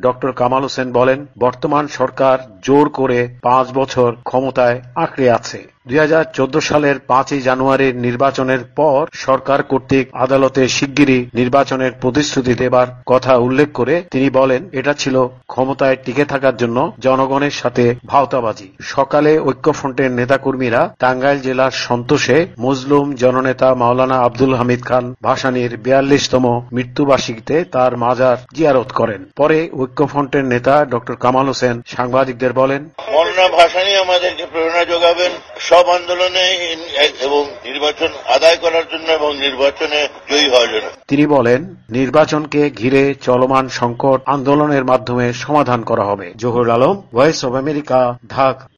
Doctor Kamal Hossain বলেন, বর্তমান সরকার জোর করে 5 বছর ক্ষমতায় আঁকড়ে আছে। 2014 সালের 5 জানুয়ারির নির্বাচনের পর সরকার কর্তৃক আদালতে শিগগিরই নির্বাচনের প্রতিশ্রুতি দেবার কথা উল্লেখ করে তিনি বলেন, এটা ছিল ক্ষমতায় টিকে থাকার জন্য জনগণের সাথে ভাওতাবাজি। সকালে ঐক্যফ্রন্টের নেতাকর্মীরা টাঙ্গাইল জেলার সন্তোষে মজলুম জননেতা মাওলানা আব্দুল হামিদ খান ভাসানীর 42তম মৃত্যুবার্ষিকীতে তার মাজার জিয়ারত করেন। পরে ঐক্যফ্রন্টের নেতা ডক্টর কামাল হোসেন সাংবাদিকদের বলেন, মৌলানা ভাসানী আমাদেরকে প্রেরণা যোগাবেন সব আন্দোলনে এবং নির্বাচন আদায় করার জন্য এবং নির্বাচনে জয়ী হওয়ার জন্য। তিনি বলেন, নির্বাচনকে ঘিরে চলমান সংকট আন্দোলনের মাধ্যমে সমাধান করা হবে। Zahurul Alam, voice of America, Dhaka.